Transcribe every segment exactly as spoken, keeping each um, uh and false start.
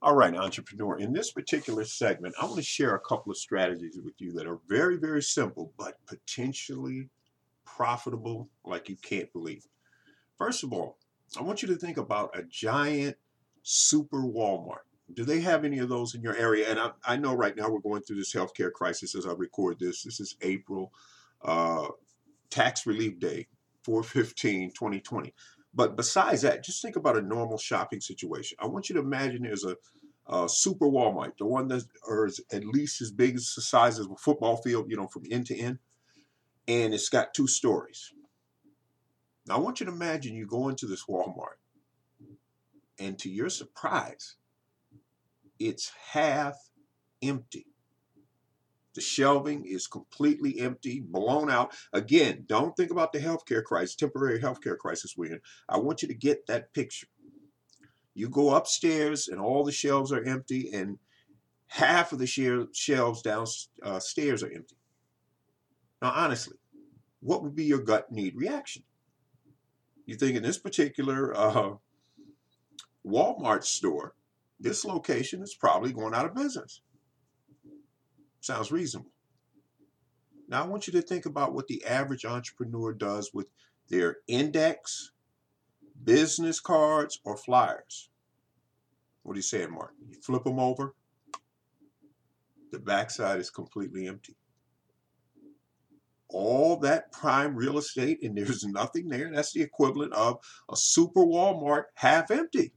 All right, entrepreneur, in this particular segment, I want to share a couple of strategies with you that are very, very simple, but potentially profitable like you can't believe. First of all, I want you to think about a giant super Walmart. Do they have any of those in your area? And I, I know right now we're going through this healthcare crisis as I record this. This is April, uh, tax relief day, four fifteen twenty twenty. But besides that, just think about a normal shopping situation. I want you to imagine there's a, a super Walmart, the one that is at least as big as the size of a football field, you know, from end to end, and it's got two stories. Now, I want you to imagine you go into this Walmart, and to your surprise, it's half empty. The shelving is completely empty, blown out. Again, don't think about the healthcare crisis, temporary healthcare crisis we're in. I want you to get that picture. You go upstairs and all the shelves are empty, and half of the shelves downstairs are empty. Now, honestly, what would be your gut need reaction? You think in this particular uh, Walmart store, this location is probably going out of business. Sounds reasonable. Now, I want you to think about what the average entrepreneur does with their index, business cards, or flyers. What are you saying, Mark? You flip them over, the backside is completely empty. All that prime real estate, and there's nothing there. That's the equivalent of a super Walmart half empty.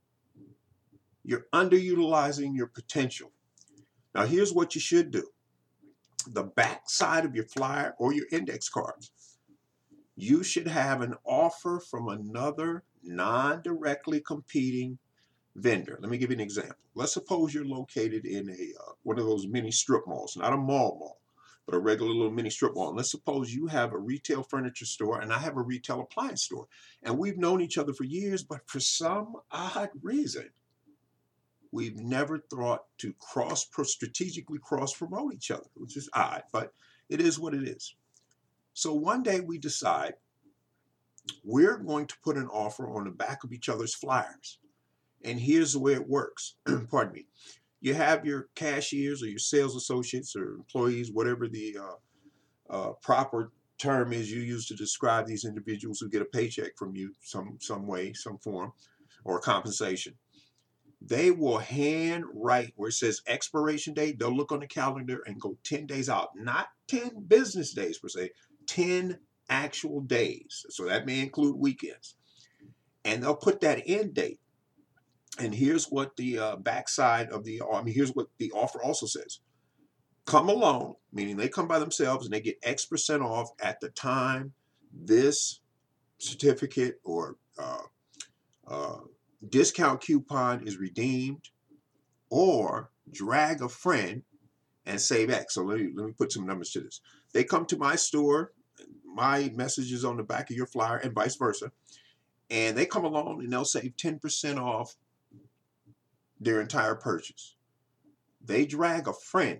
You're underutilizing your potential. Now, here's what you should do. The back side of your flyer or your index cards, you should have an offer from another non-directly competing vendor. Let me give you an example. Let's suppose you're located in a uh, one of those mini strip malls, not a mall mall, but a regular little mini strip mall. And let's suppose you have a retail furniture store and I have a retail appliance store. And we've known each other for years, but for some odd reason, we've never thought to cross, strategically cross promote each other, which is odd, but it is what it is. So one day we decide we're going to put an offer on the back of each other's flyers. And here's the way it works. Pardon me. You have your cashiers or your sales associates or employees, whatever the uh, uh, proper term is you use to describe these individuals who get a paycheck from you some, some way, some form, or compensation. They will hand write where it says expiration date. They'll look on the calendar and go ten days out, not ten business days per se, ten actual days. So that may include weekends. And they'll put that end date. And here's what the uh, backside of the, I mean, here's what the offer also says. Come alone, meaning they come by themselves and they get X percent off at the time this certificate or uh, uh, discount coupon is redeemed, or drag a friend and save X. So let me, let me put some numbers to this. They come to my store, my message is on the back of your flyer and vice versa, and they come along and they'll save ten percent off their entire purchase. They drag a friend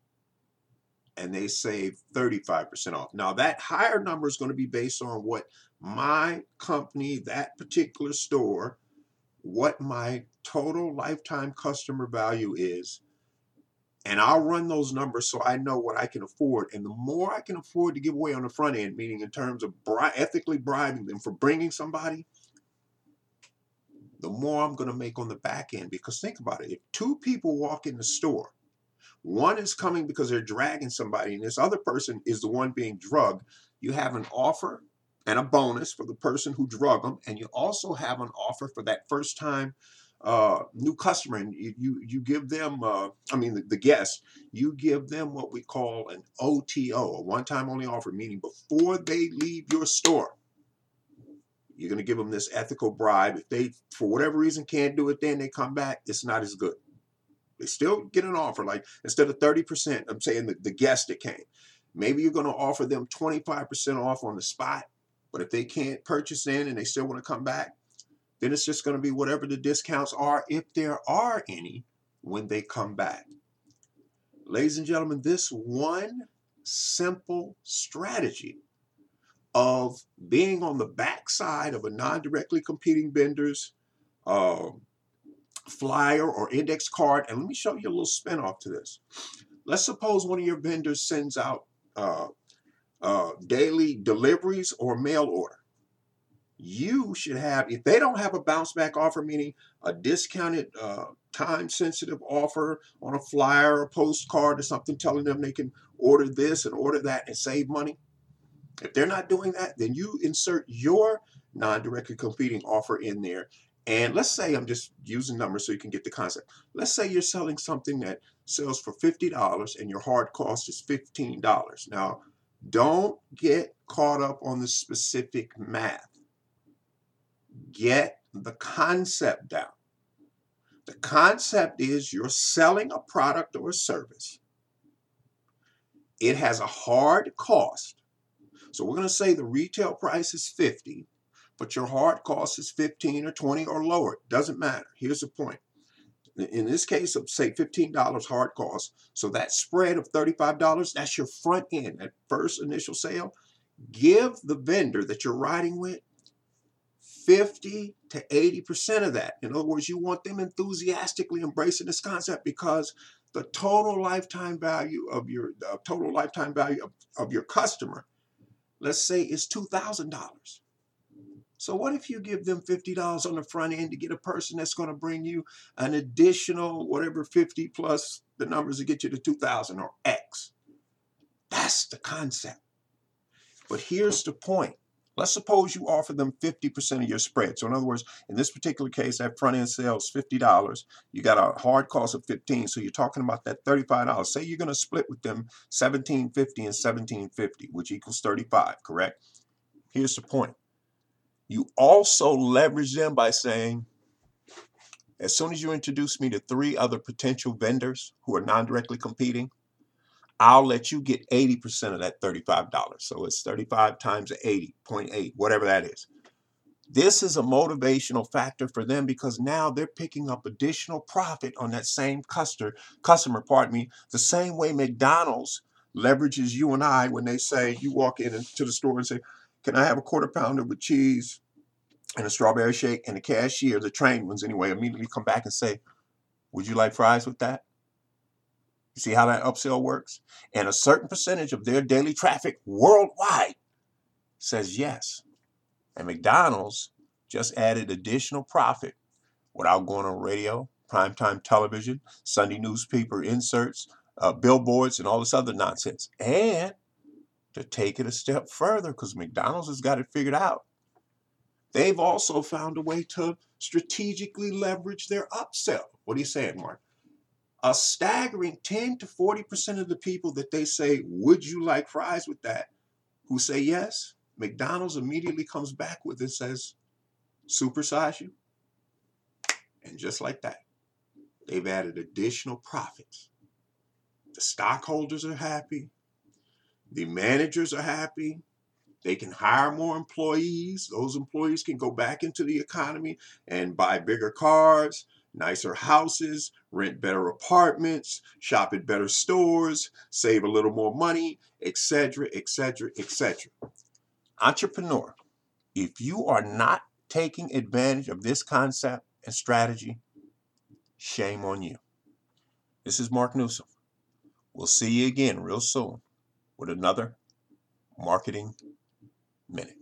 and they save thirty-five percent off. Now that higher number is going to be based on what my company, that particular store, what my total lifetime customer value is, and I'll run those numbers so I know what I can afford. And the more I can afford to give away on the front end, meaning in terms of bri- ethically bribing them for bringing somebody, the more I'm going to make on the back end. Because think about it, if two people walk in the store, one is coming because they're dragging somebody and this other person is the one being drugged, you have an offer and a bonus for the person who drug them, and you also have an offer for that first time uh, new customer, and you you, you give them, uh, I mean the, the guest, you give them what we call an O T O, a one-time only offer, meaning before they leave your store, you're going to give them this ethical bribe. If they, for whatever reason, can't do it, then they come back, it's not as good. They still get an offer, like instead of thirty percent, I'm saying the, the guest that came, maybe you're going to offer them twenty-five percent off on the spot. But if they can't purchase in and they still want to come back, then it's just going to be whatever the discounts are, if there are any, when they come back. Ladies and gentlemen, this one simple strategy of being on the backside of a non-directly competing vendor's uh, flyer or index card. And let me show you a little spin off to this. Let's suppose one of your vendors sends out uh, uh, daily deliveries or mail order. You should have, if they don't have a bounce back offer, meaning a discounted uh, time sensitive offer on a flyer or a postcard or something telling them they can order this and order that and save money. If they're not doing that, then you insert your non-directly competing offer in there. And let's say, I'm just using numbers so you can get the concept. Let's say you're selling something that sells for fifty dollars and your hard cost is fifteen dollars. Now, don't get caught up on the specific math. Get the concept down. The concept is you're selling a product or a service. It has a hard cost. So we're going to say the retail price is fifty, but your hard cost is fifteen or twenty or lower. It doesn't matter. Here's the point. In this case of, say, fifteen dollars hard cost, so that spread of thirty-five dollars, that's your front end, that first initial sale. Give the vendor that you're riding with fifty to eighty percent of that. In other words, you want them enthusiastically embracing this concept because the total lifetime value of your uh, total lifetime value of, of your customer, let's say, is two thousand dollars. So what if you give them fifty dollars on the front end to get a person that's going to bring you an additional whatever fifty plus the numbers to get you to two thousand or X? That's the concept. But here's the point. Let's suppose you offer them fifty percent of your spread. So in other words, in this particular case, that front end sale is fifty dollars. You got a hard cost of fifteen dollars. So you're talking about that thirty-five dollars. Say you're going to split with them seventeen fifty and seventeen fifty, which equals thirty-five, correct? Here's the point. You also leverage them by saying, as soon as you introduce me to three other potential vendors who are non-directly competing, I'll let you get eighty percent of that thirty-five dollars. So it's thirty-five times eighty point eight, whatever that is. This is a motivational factor for them because now they're picking up additional profit on that same customer, customer, pardon me, the same way McDonald's leverages you and I when they say, you walk in into the store and say, can I have a quarter pounder with cheese and a strawberry shake? And the cashier, the trained ones anyway, immediately come back and say, would you like fries with that? You see how that upsell works? And a certain percentage of their daily traffic worldwide says yes. And McDonald's just added additional profit without going on radio, primetime television, Sunday newspaper inserts, uh, billboards, and all this other nonsense. And to take it a step further, because McDonald's has got it figured out, they've also found a way to strategically leverage their upsell. What are you saying, Mark? A staggering ten to forty percent of the people that they say, would you like fries with that, who say yes, McDonald's immediately comes back with it, says, supersize you. And just like that, they've added additional profits. The stockholders are happy. The managers are happy. They can hire more employees. Those employees can go back into the economy and buy bigger cars, nicer houses, rent better apartments, shop at better stores, save a little more money, et cetera, et cetera, et cetera. Entrepreneur, if you are not taking advantage of this concept and strategy, shame on you. This is Mark Newsom. We'll see you again real soon with another Marketing Minute.